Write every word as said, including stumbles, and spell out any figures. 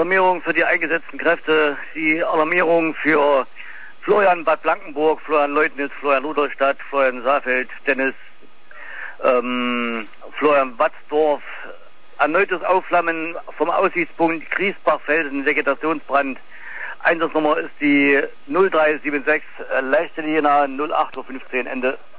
Alarmierung für die eingesetzten Kräfte, die Alarmierung für Florian Bad Blankenburg, Florian Leutnitz, Florian Rudolstadt, Florian Saalfeld, Dennis, ähm, Florian Watzdorf, erneutes Aufflammen vom Aussichtspunkt Griesbachfelden, Vegetationsbrand. Einsatznummer ist die null drei sieben sechs, leichte Linie null acht Uhr fünfzehn, Ende.